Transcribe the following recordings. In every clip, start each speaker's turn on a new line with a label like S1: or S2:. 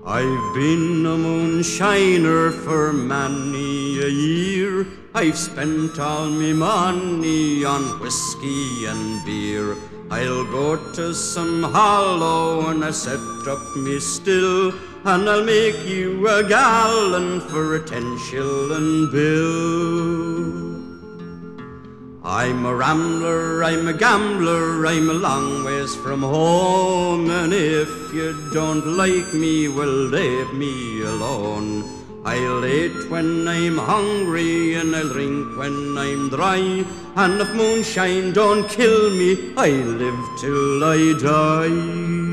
S1: I've been a moonshiner for many a year. I've spent all me money on whiskey and beer. I'll go to some hollow and I'll set up me still, and I'll make you a gallon for a 10-shilling bill. I'm a rambler, I'm a gambler, I'm a long ways from home, and if you don't like me, well, leave me alone. I'll eat when I'm hungry and I'll drink when I'm dry, and if moonshine don't kill me, I live till I die.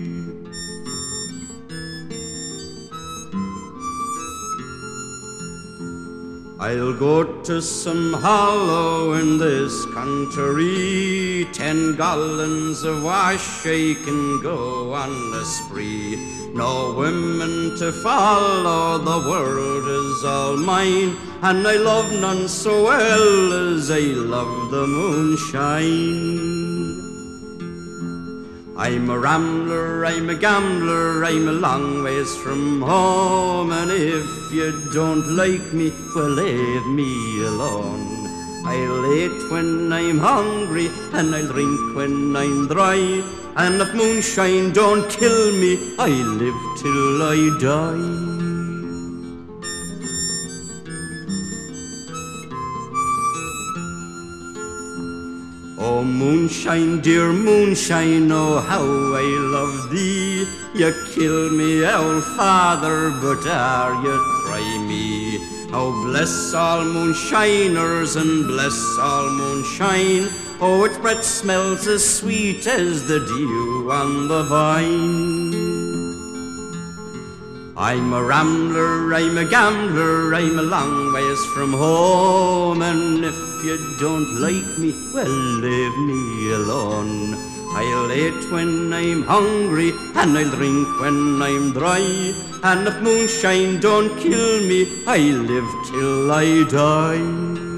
S1: I'll go to some hollow in this country, 10 gallons of wash I can go on a spree. No women to follow, the world is all mine, and I love none so well as I love the moonshine. I'm a rambler, I'm a gambler, I'm a long ways from home, and if you don't like me, well, leave me alone. I'll eat when I'm hungry and I'll drink when I'm dry, and if moonshine don't kill me, I live till I die. Oh, moonshine, dear moonshine, oh, how I love thee. You kill me, old father, but you try me. Oh, bless all moonshiners and bless all moonshine. Oh, its breath smells as sweet as the dew on the vine. I'm a rambler, I'm a gambler, I'm a long ways from home, and if you don't like me, well, leave me alone. I'll eat when I'm hungry and I'll drink when I'm dry, and if moonshine don't kill me, I live till I die.